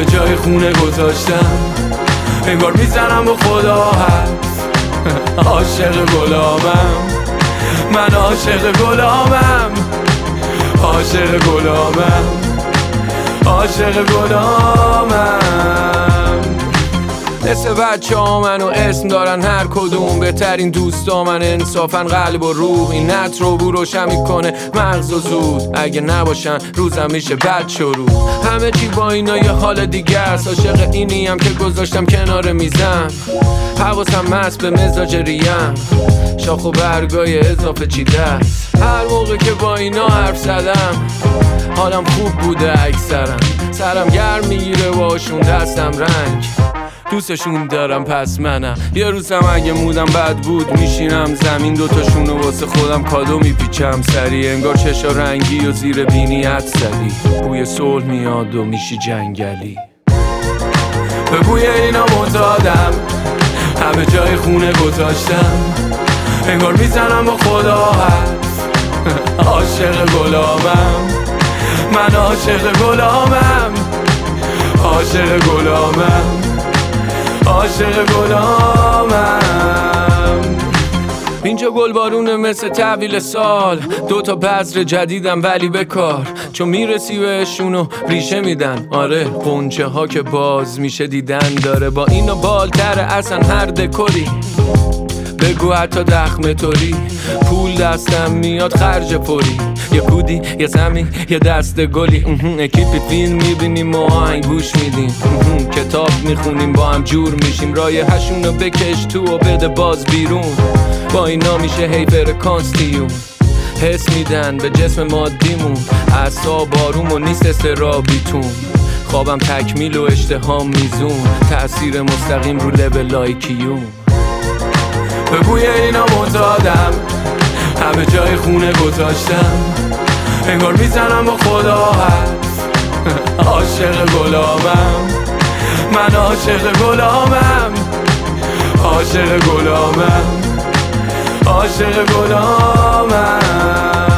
همه جای خونه گذاشتم، انگار میزنم با خدا هست. عاشق غلامم، من عاشق غلامم، عاشق غلامم، عاشق غلامم. مثل بچه ها منو اسم دارن هر کدوم، بهترین دوستا من انصافن قلب و روح. این نت رو روشن میکنه مغز و زود، اگه نباشن روزم میشه بد شروع. همه چی با اینا یه حال دیگه است، عاشق اینیم که گذاشتم کنار میزم. حواسم مست به مزاج ریم، شاخ و برگای اضافه چیده است. هر موقع که با اینا حرف زدم حالم خوب بوده اکثرم. سرم گرم میگیره باشون دستم رنگ، دوستشون دارم پس منم. یه روزم اگه مودم بد بود میشینم زمین، دوتاشونو واسه خودم کادو میپیچم سریع. انگار چشا رنگی و زیر بینی حد زدی، بوی صلح میاد و میشی جنگلی. به بوی اینا معتادم، همه جای خونه گذاشتم، انگار میزنم با خدا هست. عاشق غلامم، من عاشق غلامم، عاشق غلامم، عاشق غلامم. اینجا گلبارونه مثل تحویل سال، دوتا بذر جدیدم ولی بکار، چون میرسی بهشونو ریشه میدن. آره قنچه ها که باز میشه دیدن داره، با اینو بالتره اصلا هر دکوری. بگو حتی دخمه توری، پول دستم میاد خرج پری. یه کودی، یه زمین، یه دست گلی. اکیپی فیلم میبینیم و آهنگ گوش میدیم، کتاب میخونیم با هم جور میشیم. رایحه‌شونو بکش تو و بده باز بیرون، با اینا میشه هی فرکانسیون. حس میدن به جسم مادیمون، اعصاب آروم و نیست استرابیتون. خوابم تکمیل و اشتهام میزون، تأثیر مستقیم رو لول لایکیون. به بوی اینا معتادم، همه جای خونه گذاشتم، انگار میزنم با خدا هست. عاشق غلامم، من عاشق غلامم، عاشق غلامم، عاشق غلامم.